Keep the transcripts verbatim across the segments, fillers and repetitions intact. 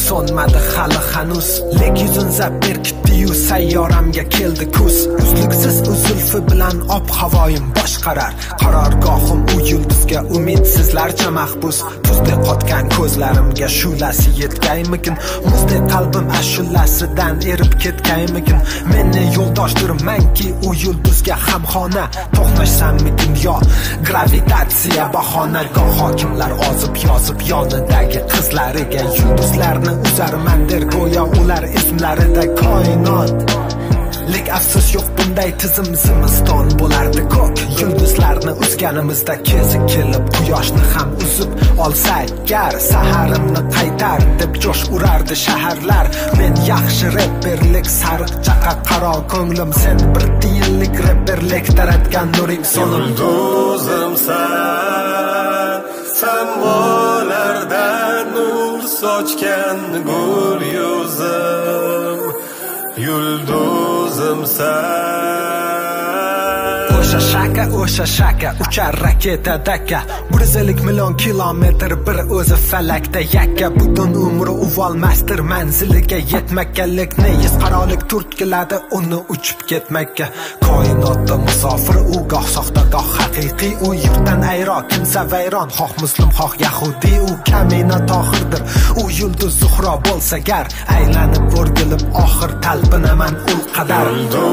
so'nmadi hali hanuz. Lek yuzin zab berkitdi-yu sayyoramga keldi kuz. Uzluksiz uzulfi bilan ob-havoyim boshqarar. Qarorgohim u yulduzga umidsizlarcha mahbus. Tuzdek qotgan ko'zlarimga shulasi yetgaymikin? Muzdek qalbim ashulasidan erib ketgaymikin? Meni yo'ldoshdirmanki u yulduzga hamxona. To'qnashsammikin yo gravitatsiya bahona? Goh hokimlar ozib yozib yonidagi qizlariga yulduzlarni uzarman der go'yo ular ismlarida koinot. Lek afsus yo'q bunday tizim, zimiston bo'lardi ko'k. Yulduzlarni uzganimizda kezi kelib quyoshni ham uzib olsak gar, saharimni qaytar deb jo'sh urardi shaharlar. Men yaxshi reperlik sariq chaqa qaro ko'nglim, sen bir tiyinlik reperlik taratgan nuring so'nim. Yulduzimsan, samolarda nur sochgan gul yuzim. Yulduzimsan, o'sha shaka o'sha shaka uchar raketa daka. bir yuz ellik million kilometr bir o'zi falakda yakka. Butun umri uvolmasdir manziliga yetmakkalikni. Yuz qarolik turtkiladi uni uchib ketmakka. Koinotda musofir u, goh soxta goh haqiqiy. U yurtdan ayro, kimsa vayron, xoh muslim xoh yahudiy. U kamina tohirdir, u yulduz Zuhro bo'lsa gar. Aylanib o'rgilib oxir talpinaman ul qadar.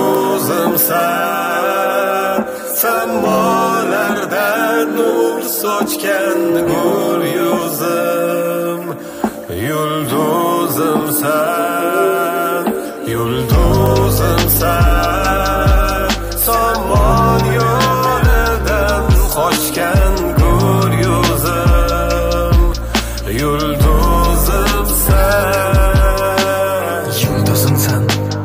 Yulduzimsan, samolarda nur sochgan gul yuzim. Yulduzimsan, yulduzimsan, somon yo'lidan qochgan gul yuzim. Yulduzimsan, yulduzimsan,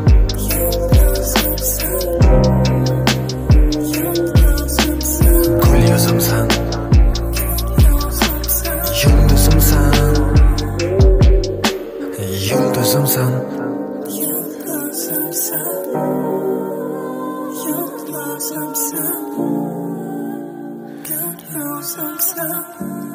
gul yuzimsan. Yulduzimsan, yulduzimsan. Yulduzimsan, yulduzimsan.